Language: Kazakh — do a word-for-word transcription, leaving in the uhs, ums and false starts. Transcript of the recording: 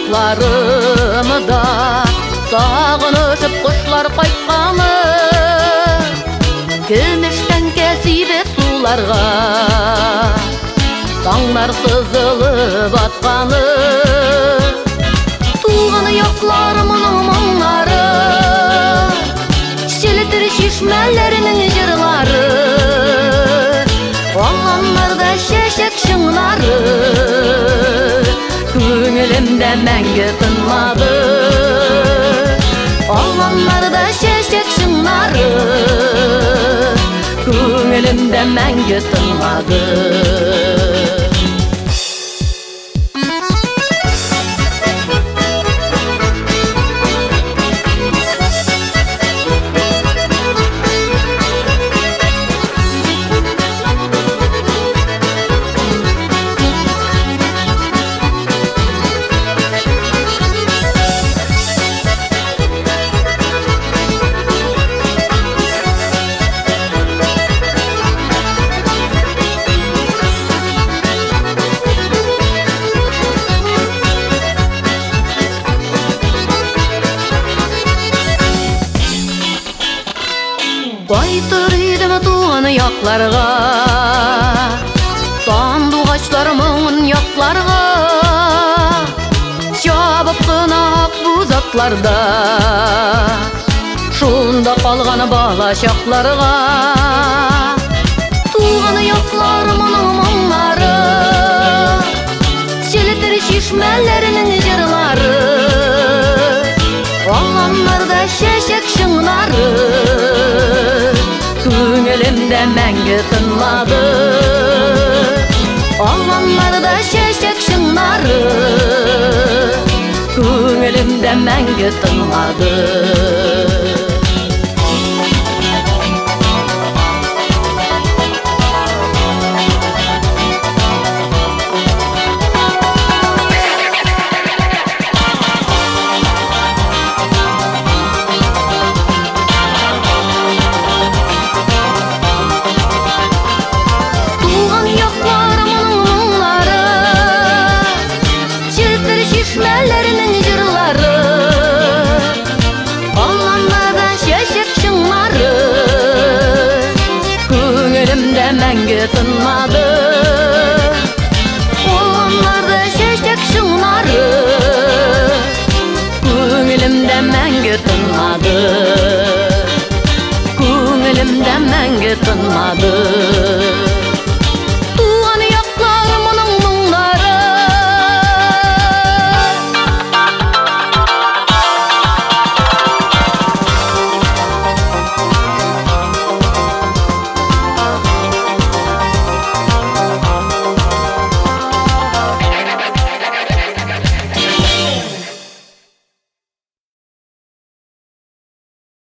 аякларымы да сагынышып кушлар кайтканы, көмүштөн кесибе суларга таңдар сызылып атканы, тулганы якларымның моңнары, шелтер шишмелеринин жырлары, алганнарда чечек шыңнары, көңүлүмдө мәңгі тынмады. Алганнарда чечек шыңнары, көңүлүмдө мәңгі тынмады. Кайтыр идим туган якларга, сандугачлар моңын якларга, чабып кына ак бузатларда, шунда калган бала чакларга. Туган якларымның моңнары, шелтер чишмелеринин жырлары, алганнарда чечек шыңнары, көңүлүмдө мәңгі тынмады. Алганнарда чечек шыңнары, көңүлүмдө мәңгі тынмады. Şişmelerinin jırları, alganlarda çeşek şыңнары, көңүлүмдө мәңгі тынмады. Алганlarda çeşek şыңнары, көңүлүмдө мәңгі тынмады. Көңүлүмдө мәңгі тынмады.